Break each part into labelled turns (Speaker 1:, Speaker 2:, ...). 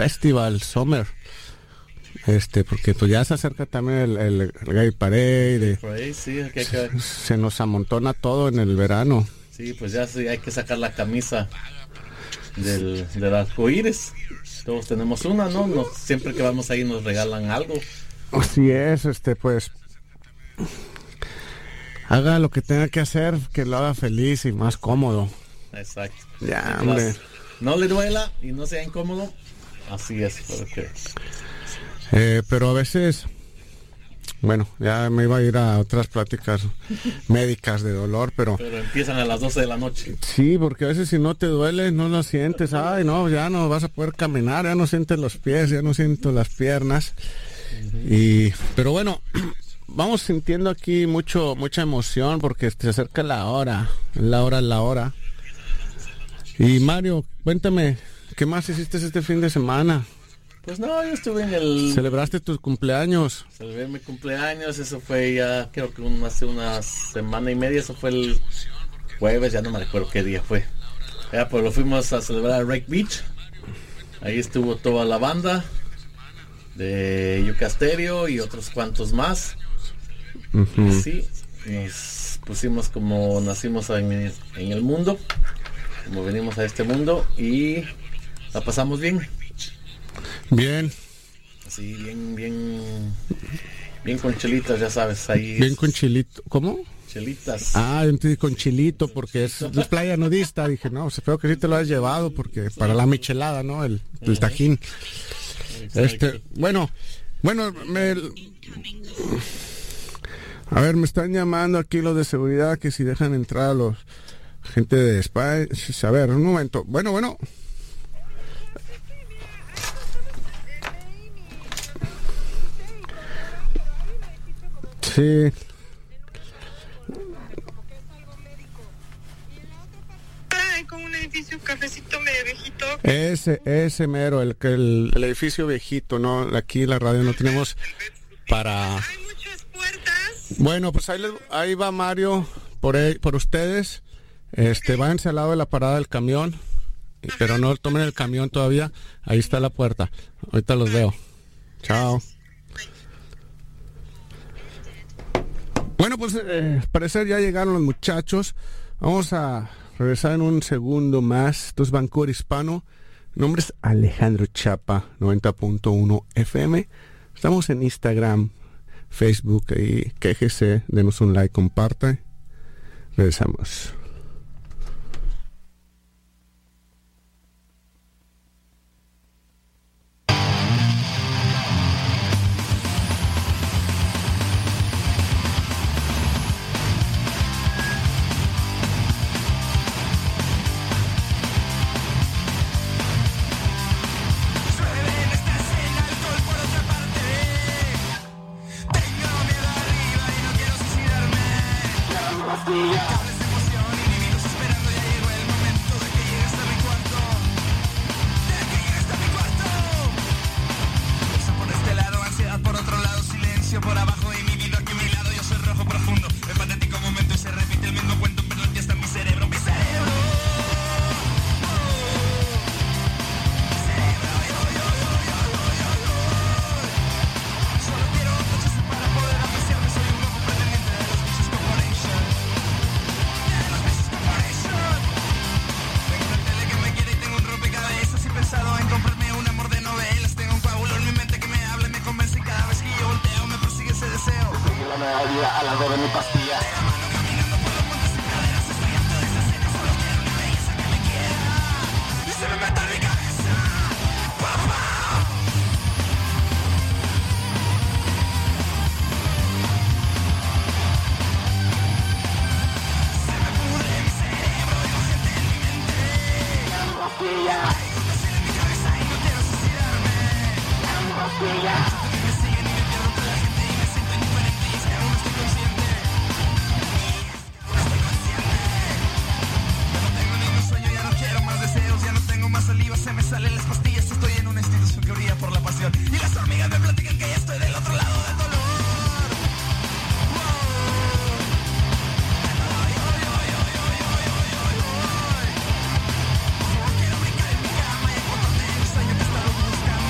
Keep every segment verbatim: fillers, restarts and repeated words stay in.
Speaker 1: Festival Summer. Este, porque pues ya se acerca también el, el, el Gay Parade.
Speaker 2: Parade, sí, que, que...
Speaker 1: Se nos amontona todo en el verano.
Speaker 2: Sí, pues ya sí, hay que sacar la camisa del, del arcoíris. Todos tenemos una, ¿no? Nos, siempre que vamos ahí nos regalan algo.
Speaker 1: Así es, este, pues haga lo que tenga que hacer, que lo haga feliz y más cómodo.
Speaker 2: Exacto.
Speaker 1: Ya, hombre.
Speaker 2: No le duela y no sea incómodo. Así es, porque...
Speaker 1: Eh, pero a veces, bueno, ya me iba a ir a otras pláticas médicas de dolor, pero...
Speaker 2: Pero empiezan a las doce de la noche.
Speaker 1: Sí, porque a veces si no te duele, no lo sientes. Ay, no, ya no vas a poder caminar, ya no sientes los pies, ya no siento las piernas. Uh-huh. Y, pero bueno, vamos sintiendo aquí mucho, mucha emoción porque se acerca la hora, la hora, la hora. Y Mario, cuéntame, ¿qué más hiciste este fin de semana?
Speaker 2: Pues no, yo estuve en el...
Speaker 1: ¿Celebraste tus cumpleaños?
Speaker 2: Celebré mi cumpleaños, eso fue ya, creo que un, hace una semana y media, eso fue el jueves, ya no me recuerdo qué día fue. Ya, pues lo fuimos a celebrar a Wreck Beach. Ahí estuvo toda la banda de Yucca Stereo y otros cuantos más. Uh-huh. Sí, nos pusimos como nacimos en, en el mundo, como venimos a este mundo y la pasamos bien.
Speaker 1: Bien.
Speaker 2: Sí, bien, bien, bien con chelitas, ya sabes, ahí.
Speaker 1: Bien con chilito, ¿cómo?
Speaker 2: Chelitas.
Speaker 1: Ah, yo entendí con chilito porque es, es playa nudista. Dije, no, espero que sí te lo hayas llevado porque sí, para la michelada, ¿no? El, el tajín. Exacto. Este, bueno, bueno, me... A ver, me están llamando aquí los de seguridad que si dejan entrar a los gente de España. A ver, un momento. Bueno, bueno. Sí.
Speaker 3: Con un edificio cafecito medio viejito.
Speaker 1: Ese, ese mero, el, el, el edificio viejito, ¿no? Aquí la radio no tenemos para...
Speaker 3: Hay muchas puertas.
Speaker 1: Bueno, pues ahí, les, ahí va Mario por, ahí, por ustedes. Este, okay. Váyanse al lado de la parada del camión, ajá, pero no tomen el camión todavía. Ahí está la puerta. Ahorita los veo. Chao. Bueno, pues eh, al parecer ya llegaron los muchachos. Vamos a regresar en un segundo más. Esto es Vancouver Hispano. Mi nombre es Alejandro Chapa, noventa punto uno F M. Estamos en Instagram, Facebook, y quéjese, denos un like, comparta. Regresamos.
Speaker 4: Buscando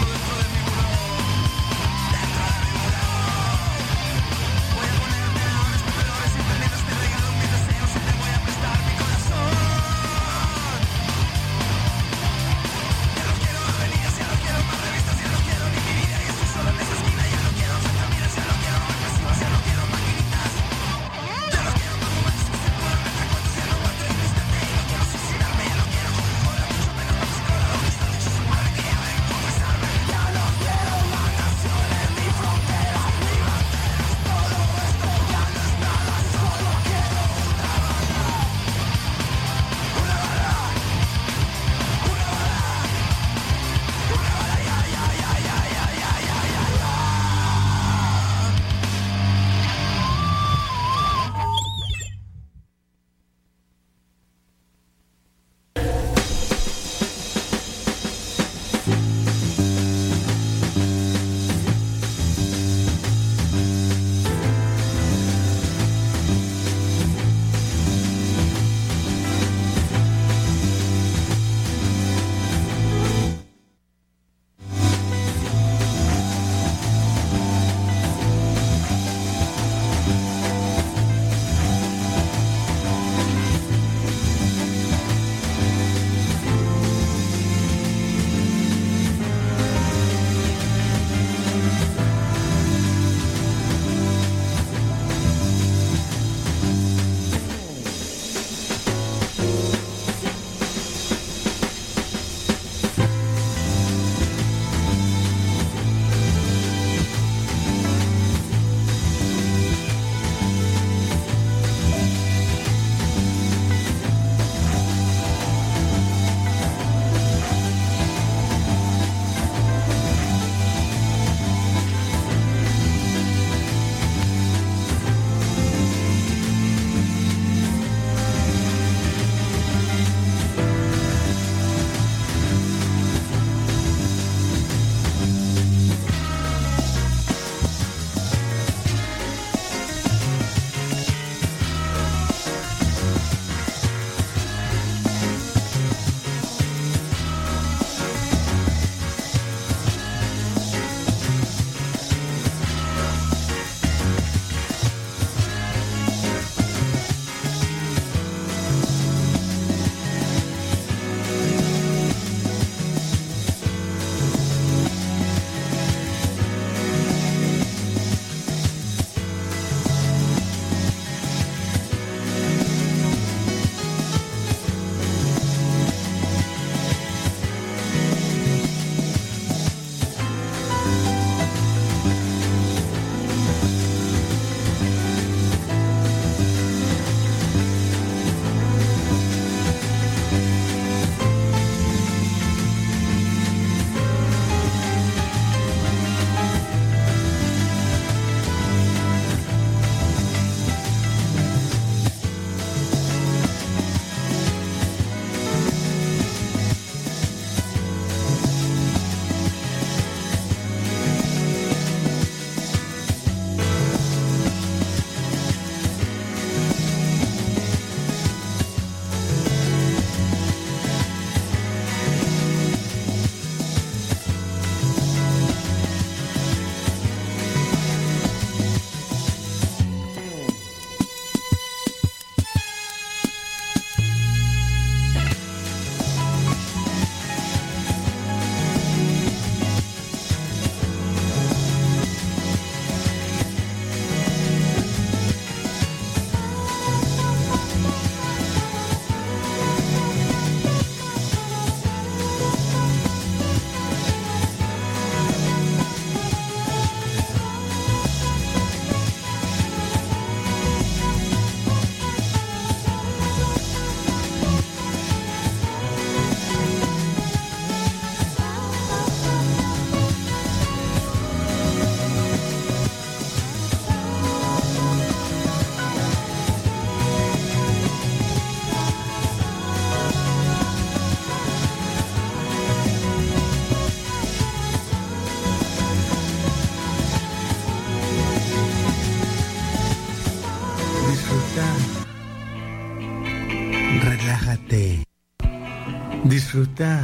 Speaker 1: Disfruta.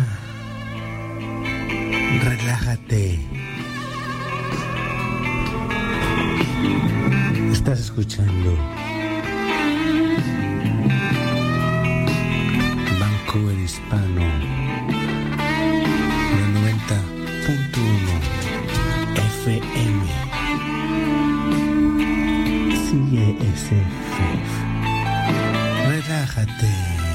Speaker 1: Relájate. Estás escuchando Vancouver Hispano, el noventa punto uno F M. Sigue ese F. Relájate.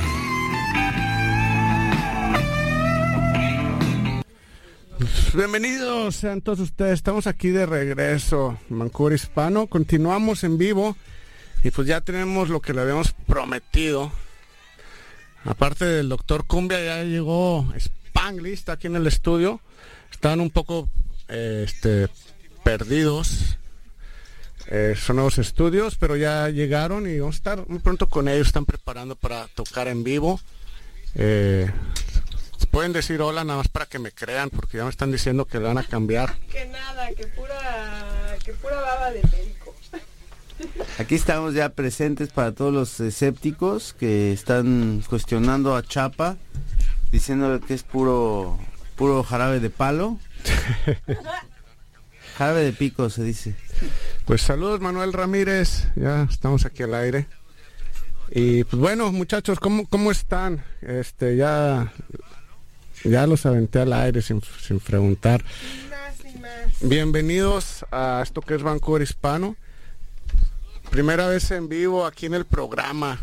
Speaker 1: Bienvenidos sean todos ustedes, estamos aquí de regreso en Vancouver Hispano, continuamos en vivo y pues ya tenemos lo que le habíamos prometido. Aparte del doctor Cumbia ya llegó Spanglish, está aquí en el estudio, están un poco eh, este, perdidos, eh, son nuevos estudios, pero ya llegaron y vamos a estar muy pronto con ellos, están preparando para tocar en vivo. Eh, Pueden decir hola nada más para que me crean, porque ya me están diciendo que le van a cambiar.
Speaker 3: Que nada, que pura, que pura baba de perico.
Speaker 4: Aquí estamos ya presentes para todos los escépticos que están cuestionando a Chapa, diciéndole que es puro, puro jarabe de palo. Jarabe de pico se dice.
Speaker 1: Pues saludos Manuel Ramírez, ya estamos aquí al aire. Y pues bueno muchachos, ¿cómo, cómo están? Este ya... Ya los aventé al aire sin, sin preguntar.
Speaker 3: Sin más, sin más.
Speaker 1: Bienvenidos a esto que es Vancouver Hispano. Primera vez en vivo aquí en el programa.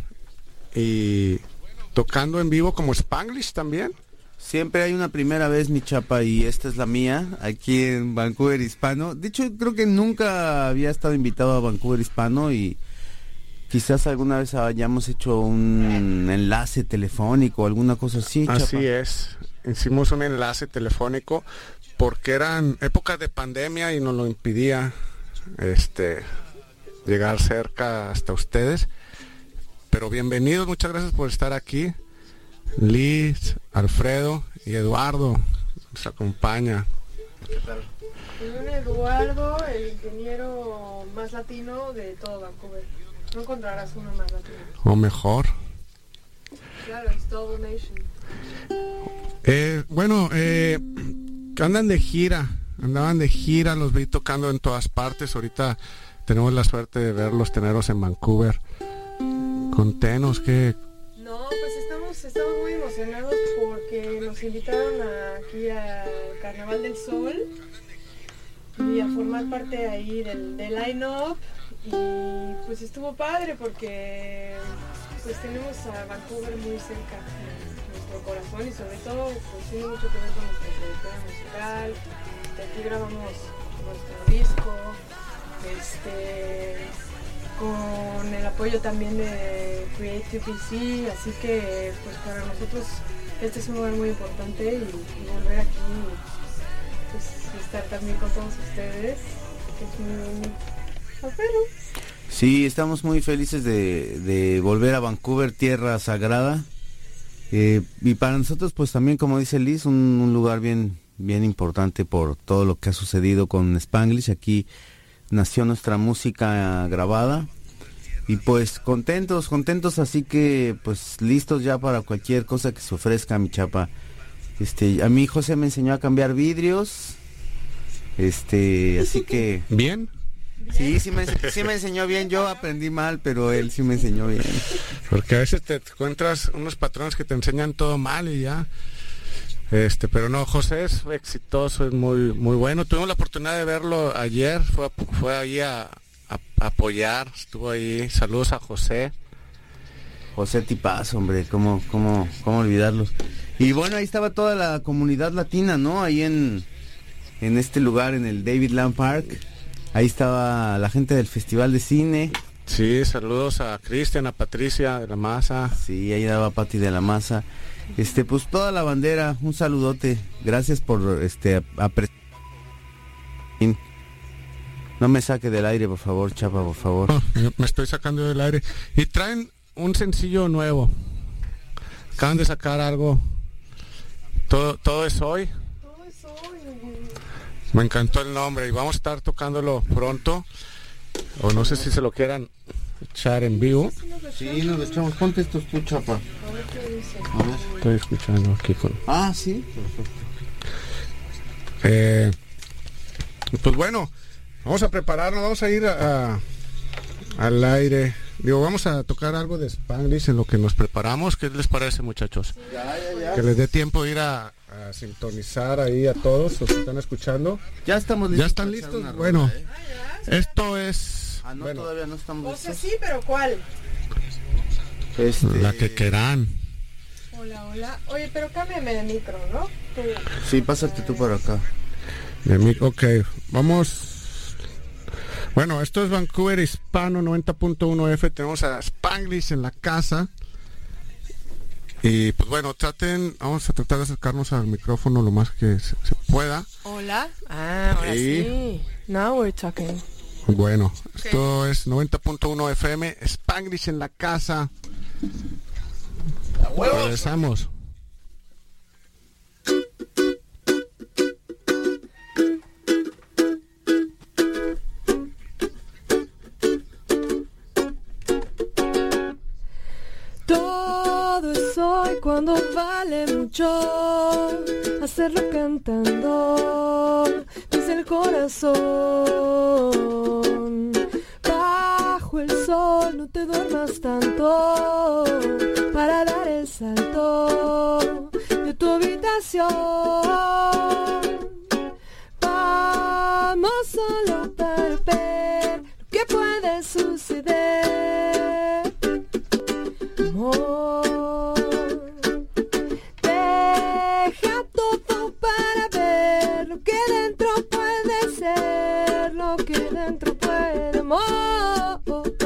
Speaker 1: Y tocando en vivo como Spanglish también.
Speaker 4: Siempre hay una primera vez, mi Chapa, y esta es la mía, aquí en Vancouver Hispano. De hecho, creo que nunca había estado invitado a Vancouver Hispano y quizás alguna vez hayamos hecho un enlace telefónico o alguna cosa así, Chapa.
Speaker 1: Así es. Hicimos un enlace telefónico porque eran épocas de pandemia y nos lo impidía este llegar cerca hasta ustedes. Pero bienvenidos, muchas gracias por estar aquí. Liz, Alfredo y Eduardo nos acompaña.
Speaker 2: ¿Qué tal?
Speaker 3: Un Eduardo, el ingeniero más latino de todo Vancouver. No encontrarás uno más latino.
Speaker 1: O mejor.
Speaker 3: Claro, es todo nation.
Speaker 1: Eh, bueno, eh, andan de gira, andaban de gira, los vi tocando en todas partes. Ahorita tenemos la suerte de verlos, tenerlos en Vancouver. Contenos, que
Speaker 3: No, pues estamos, estamos muy emocionados porque nos invitaron a, aquí al Carnaval del Sol y a formar parte ahí del, del line-up. Y pues estuvo padre porque pues tenemos a Vancouver muy cerca de nuestro corazón y sobre todo pues tiene mucho que ver con nuestra trayectoria musical. De aquí grabamos nuestro disco, este, con el apoyo también de Creative P C, así que pues para nosotros este es un lugar muy importante y, y volver aquí pues estar también con todos ustedes, que es muy pero.
Speaker 4: Sí, estamos muy felices de, de volver a Vancouver, tierra sagrada. Eh, y para nosotros, pues también, como dice Liz, un, un lugar bien, bien importante por todo lo que ha sucedido con Spanglish. Aquí nació nuestra música grabada. Y pues contentos, contentos, así que pues listos ya para cualquier cosa que se ofrezca, mi Chapa. Este, a mí José me enseñó a cambiar vidrios. Este, así que...
Speaker 1: ¿bien?
Speaker 4: Sí, sí me, sí me enseñó bien, yo aprendí mal, pero él sí me enseñó bien.
Speaker 1: Porque a veces te encuentras unos patrones que te enseñan todo mal y ya. Este, pero no, José es exitoso, es muy muy bueno. Tuvimos la oportunidad de verlo ayer, fue, fue ahí a, a, a apoyar, estuvo ahí. Saludos a José.
Speaker 4: José tipazo, hombre, cómo, cómo, cómo olvidarlo. Y bueno, ahí estaba toda la comunidad latina, ¿no? Ahí en, en este lugar, en el David Lamb Park. Ahí estaba la gente del Festival de Cine.
Speaker 1: Sí, saludos a Cristian, a Patricia de la Maza.
Speaker 4: Sí, ahí daba Pati de la Maza. Este, pues toda la bandera, un saludote. Gracias por este apre... No me saque del aire, por favor, Chapa, por favor.
Speaker 1: Oh, me estoy sacando del aire. Y traen un sencillo nuevo. Acaban de sacar algo. Todo, todo es hoy.
Speaker 3: Todo es hoy.
Speaker 1: Me encantó el nombre y vamos a estar tocándolo pronto. O no sé si se lo quieran escuchar en vivo.
Speaker 4: Sí, nos lo echamos. Ponte estos tú, Chapa.
Speaker 3: A ver qué dice.
Speaker 4: A ver.
Speaker 1: Estoy escuchando aquí con...
Speaker 4: Ah, sí. Perfecto.
Speaker 1: Eh, pues bueno, vamos a prepararnos, vamos a ir a, a, al aire. Digo, vamos a tocar algo de Spanglish en lo que nos preparamos. ¿Qué les parece, muchachos?
Speaker 4: Ya, ya, ya.
Speaker 1: Que les dé tiempo de ir a, a sintonizar ahí a todos los que están escuchando.
Speaker 4: Ya estamos listos.
Speaker 1: ¿Ya están
Speaker 4: para echar
Speaker 1: listos?
Speaker 4: una
Speaker 1: Bueno,
Speaker 4: rola, ¿eh?
Speaker 1: esto es...
Speaker 4: Ah, no,
Speaker 1: bueno,
Speaker 4: todavía no estamos
Speaker 3: O sea,
Speaker 4: listos.
Speaker 3: sí, pero ¿cuál?
Speaker 4: Este...
Speaker 1: la que quieran.
Speaker 3: Hola, hola. Oye, pero cámbiame de micro, ¿no? Tú.
Speaker 4: Sí, pásate tú por acá.
Speaker 1: De mí, ok, vamos. Bueno, esto es Vancouver Hispano noventa punto uno F. Tenemos a Spanglish en la casa. Y pues bueno, traten, vamos a tratar de acercarnos al micrófono lo más que se, se pueda.
Speaker 3: Hola. Ah, ahora
Speaker 1: Y-
Speaker 3: sí. Now we're talking.
Speaker 1: Bueno, esto es noventa punto uno F M, Spanglish en la casa. Regresamos.
Speaker 3: Todo es hoy cuando vale mucho hacerlo cantando desde el corazón. Bajo el sol no te duermas tanto para dar el salto de tu habitación. Vamos solo para ver lo que puede suceder. Amor, deja todo para ver lo que dentro puede ser, lo que dentro puede, amor.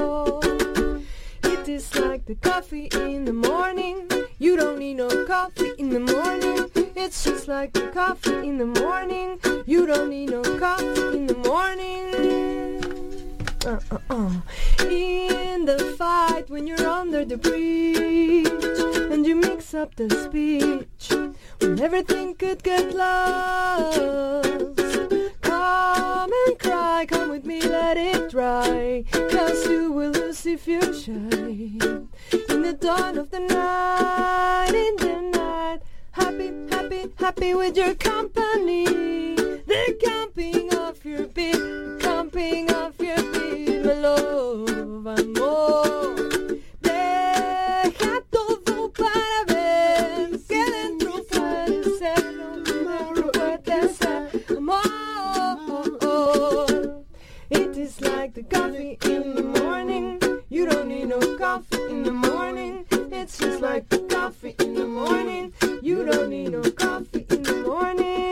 Speaker 3: It is like the coffee in the morning. You don't need no coffee in the morning. It's just like the coffee in the morning. You don't need no coffee in the morning. Uh, uh, uh. In the fight when you're under the bridge and you mix up the speech when everything could get lost. Come and cry, come with me, let it dry, 'cause you will lose if you shy. In the dawn of the night, in the night, happy, happy, happy with your company. The camping of your beat, camping of your beat, my love, amor. Deja todo para ver lo que dentro puede ser, lo que dentro puede ser, amor. It is like the coffee in the morning. You don't need no coffee in the morning. It's just like the coffee in the morning. You don't need no coffee in the morning.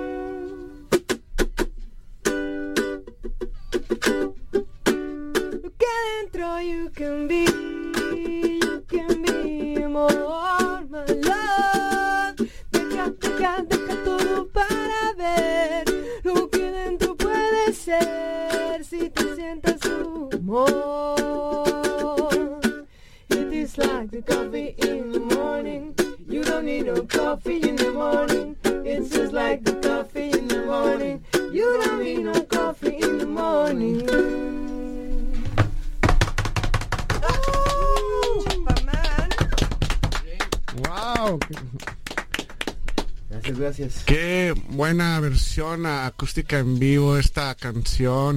Speaker 3: Look adentro, you can be, you can be more, my love. Deja, deja, deja todo para ver lo que dentro puede ser si te sientas tu amor. It is like the coffee in the morning. You don't need no coffee in the morning. It's just like the coffee in the morning. You don't need no coffee in the morning. Oh, Chapaman.
Speaker 1: Wow, qué,
Speaker 4: Gracias, gracias.
Speaker 1: qué buena versión acústica en vivo esta canción.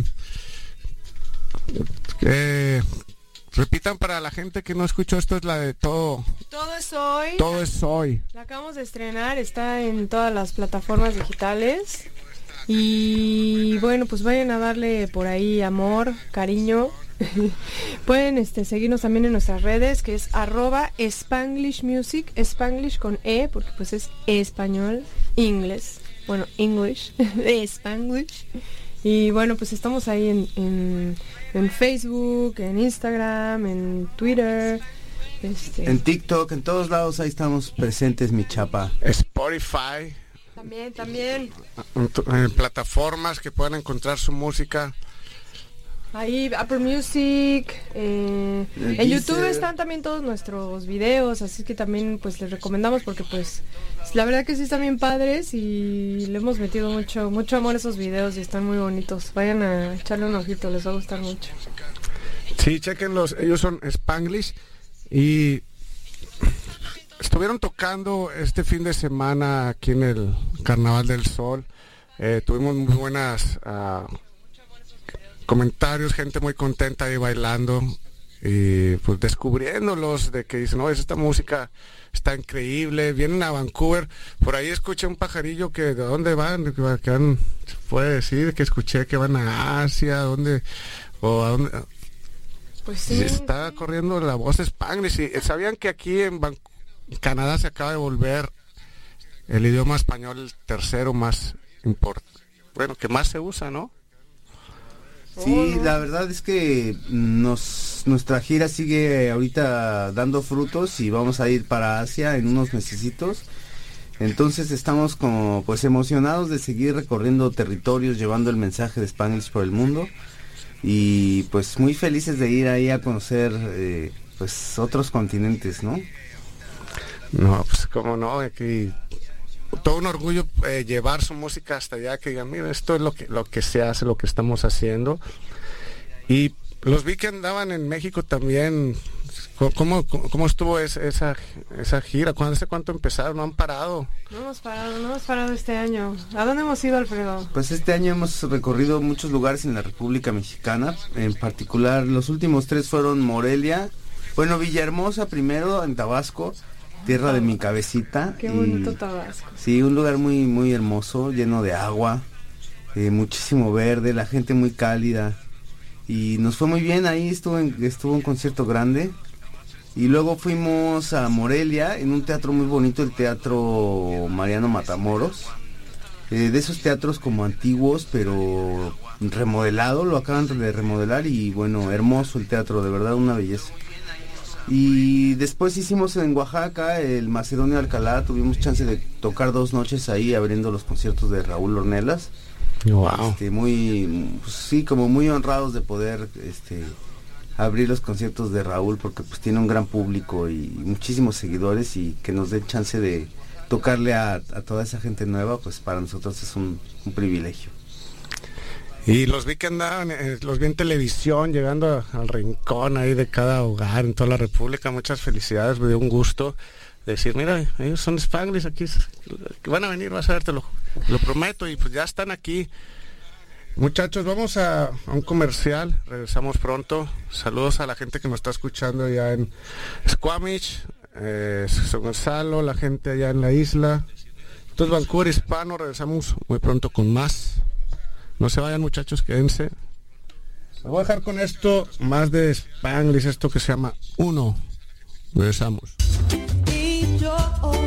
Speaker 1: Eh, repitan para la gente que no escuchó, esto es la de todo,
Speaker 3: Todo es hoy.
Speaker 1: todo es hoy.
Speaker 3: La acabamos de estrenar, está en todas las plataformas digitales. Y bueno, pues vayan a darle por ahí amor, cariño. Pueden este, seguirnos también en nuestras redes, que es arroba Spanglish Music, Spanglish con E, porque pues es español, inglés, bueno, English, Spanglish. Y bueno, pues estamos ahí en, en, en Facebook, en Instagram, en Twitter. Este,
Speaker 4: En TikTok, en todos lados, ahí estamos presentes, mi Chapa.
Speaker 1: Spotify,
Speaker 3: también, también.
Speaker 1: en, en plataformas que puedan encontrar su música.
Speaker 3: Ahí Apple Music, eh,
Speaker 4: El
Speaker 3: en YouTube
Speaker 4: Deezer.
Speaker 3: están también todos nuestros videos, así que también pues les recomendamos porque pues la verdad que sí están bien padres y le hemos metido mucho mucho amor a esos videos y están muy bonitos. Vayan a echarle un ojito, les va a gustar mucho.
Speaker 1: Sí, chequenlos, ellos son Spanglish y estuvieron tocando este fin de semana aquí en el Carnaval del Sol. Eh, tuvimos muy buenas uh, comentarios, gente muy contenta ahí bailando y pues descubriéndolos, de que dicen, no, esta música está increíble, vienen a Vancouver. Por ahí escuché un pajarillo que de dónde van, que van, se puede decir que escuché que van a Asia, dónde o a dónde.
Speaker 3: Pues sí,
Speaker 1: está
Speaker 3: sí.
Speaker 1: corriendo la voz Spanglish. Y sabían que aquí en Van- Canadá se acaba de volver el idioma español el tercero más importante, bueno, que más se usa, ¿no?
Speaker 4: Sí, la verdad es que nos nuestra gira sigue ahorita dando frutos y vamos a ir para Asia en unos mesecitos. Entonces estamos como pues emocionados de seguir recorriendo territorios, llevando el mensaje de Spanglish por el mundo y pues muy felices de ir ahí a conocer eh, pues otros continentes, ¿no?
Speaker 1: No, pues cómo no, aquí todo un orgullo eh, llevar su música hasta allá, que digan, mira, esto es lo que lo que se hace, lo que estamos haciendo. Y los vi que andaban en México también. ¿Cómo, cómo, cómo estuvo esa, esa, esa gira? ¿Cuándo, ¿Hace cuánto empezaron? ¿No han parado?
Speaker 3: No hemos parado, no hemos parado este año. ¿A dónde hemos ido, Alfredo?
Speaker 4: Pues este año hemos recorrido muchos lugares en la República Mexicana. En particular, los últimos tres fueron Morelia, bueno, Villahermosa primero, en Tabasco, tierra de mi cabecita.
Speaker 3: Qué
Speaker 4: y,
Speaker 3: bonito Tabasco.
Speaker 4: Sí, un lugar muy muy hermoso, lleno de agua, eh, muchísimo verde, la gente muy cálida. Y nos fue muy bien, ahí estuvo, en, estuvo un concierto grande. Y luego fuimos a Morelia, en un teatro muy bonito, el Teatro Mariano Matamoros. Eh, de esos teatros como antiguos, pero remodelado, lo acaban de remodelar y bueno, hermoso el teatro, de verdad una belleza. Y después hicimos en Oaxaca el Macedonio Alcalá, tuvimos chance de tocar dos noches ahí abriendo los conciertos de Raúl Ornelas.
Speaker 1: Wow.
Speaker 4: Este, muy, pues, sí, como muy honrados de poder este, abrir los conciertos de Raúl, porque pues tiene un gran público y muchísimos seguidores, y que nos den chance de tocarle a, a toda esa gente nueva, pues para nosotros es un, un privilegio.
Speaker 1: Y los vi que andaban, eh, los vi en televisión, llegando a, al rincón ahí de cada hogar en toda la República. Muchas felicidades, me dio un gusto decir, mira, ellos son Spanglish, aquí que van a venir, vas a ver, te lo, lo prometo, y pues ya están aquí. Muchachos, vamos a, a un comercial, regresamos pronto. Saludos a la gente que nos está escuchando allá en Squamish, eh, San Gonzalo, la gente allá en la isla. Entonces, Vancouver Hispano, regresamos muy pronto con más. No se vayan, muchachos, quédense. Les voy a dejar con esto, más de Spanglish, esto que se llama Uno. Regresamos.
Speaker 5: Y yo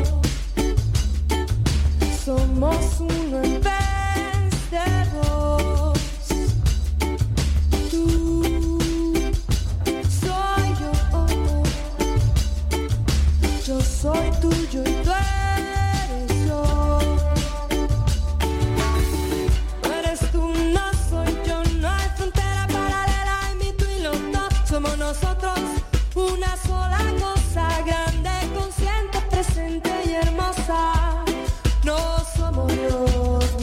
Speaker 5: somos uno en vez de dos. Tú soy yo, yo soy tuyo y tú eres yo. No eres tú, no soy yo, no hay frontera paralela en mi tú y los dos. Somos nosotros una sola cosa, grande, consciente, presente y hermosa. No somos Dios.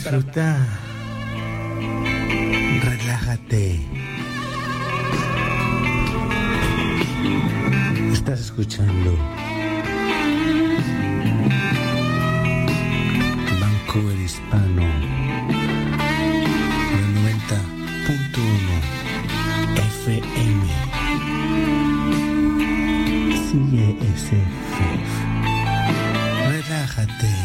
Speaker 6: Disfruta. Relájate. Estás escuchando Vancouver Hispano del noventa punto uno F M. Sigue ese jefe. Relájate.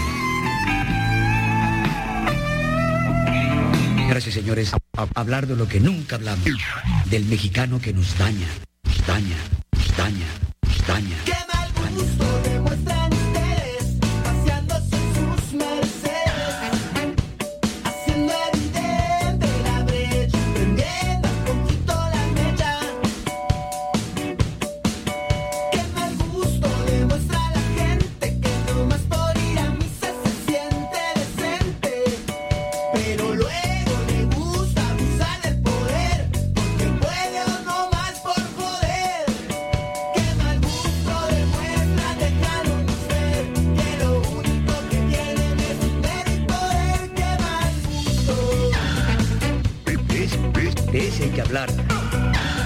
Speaker 7: Señoras y señores, a hablar de lo que nunca hablamos, del mexicano que nos daña, nos daña, nos daña, nos daña.
Speaker 5: ¡Qué mal gusto demuestran ustedes, paseándose en sus Mercedes, haciendo evidente la brecha, prendiendo un poquito la mecha! ¡Qué mal gusto demuestra la gente que nomás por ir a misa se siente decente, pero luego
Speaker 7: de ese hay que hablar.